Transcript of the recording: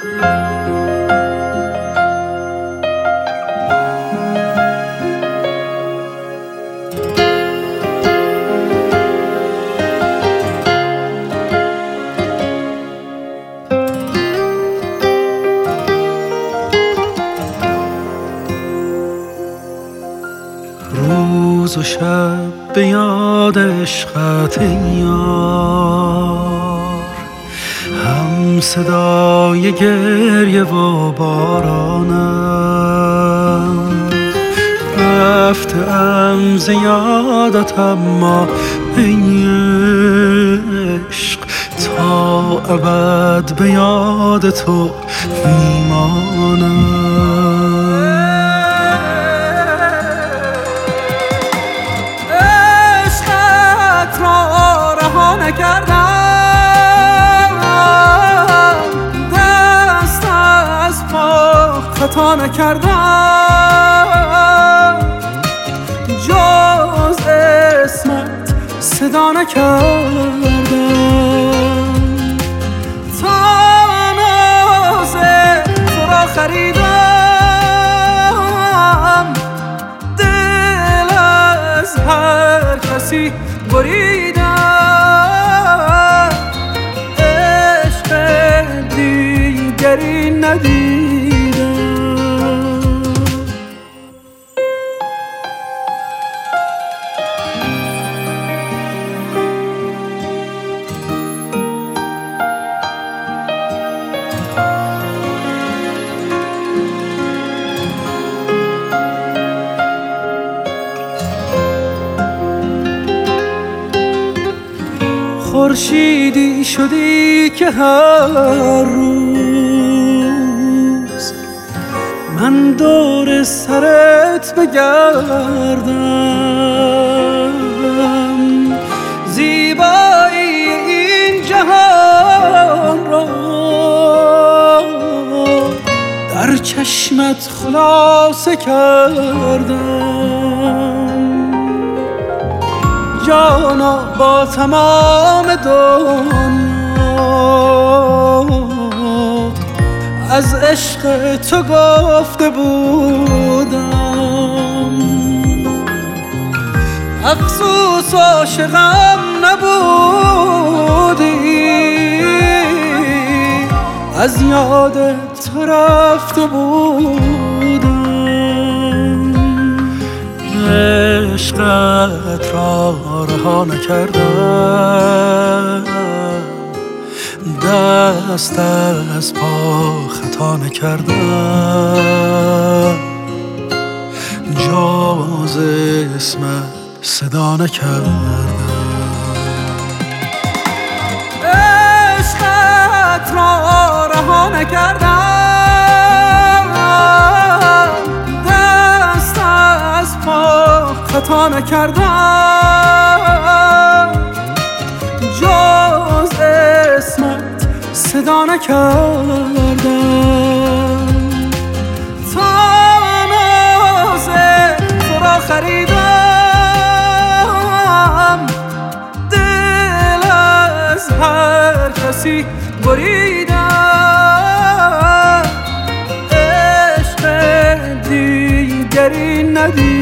روز و شب به یاد عشقت یار، هم صدای گریه و بارانم. رفتم ز یادت اما ای عشق، تا ابد به یاد تو میمانم. نکردم دست از پا خطا نکردم، جز اسمت صدا نکردم. تا ناز تو را خریدم، دل از هر کسی بریدم. دیگری ندیدم. خورشیدی شدی که هر روز من دور سرت بگردم. زیبایی این جهان را در چشمت خلاصه کردم. جانا با تمام دنیا از عشق تو گفته بودم. افسوس عاشقم نبودی، از یادت رفته بودم. عشقت را رها نکردم، دست از پا خطا نکردم، جز اسمت صدا نکردم. عشقت را رها نکردم، دست از پا خطا نکردم، جز اسمت صدا نکردم. تا ناز تو را خریدم، دل از هر کسی بریدم. عشق دیگری ندیدم.